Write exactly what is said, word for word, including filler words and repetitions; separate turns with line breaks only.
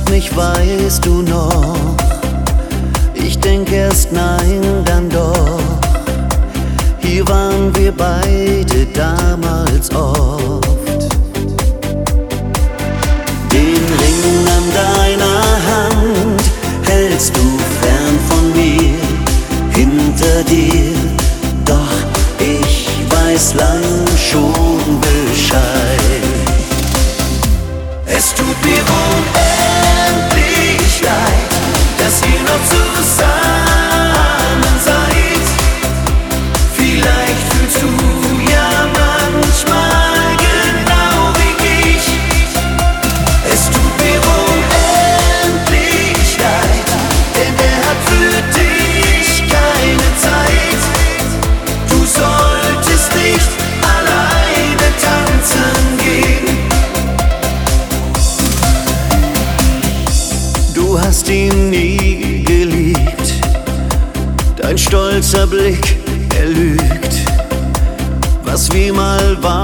mich, weißt du noch? Ich denk erst nein, dann doch. Hier waren wir beide damals oft. Den Ring an deiner Hand hältst du fern von mir, hinter dir. Doch ich weiß lang schon Bescheid. Es tut mir unendlich leid, dass ihr noch zusammen seid. Vielleicht fühlst du ja manchmal genau wie ich. Es tut mir unendlich leid, denn er hat für dich keine Zeit. Du solltest nicht alleine tanzen gehen. Du hast ihn nie geliebt, dein stolzer Blick, er lügt. Was wir mal waren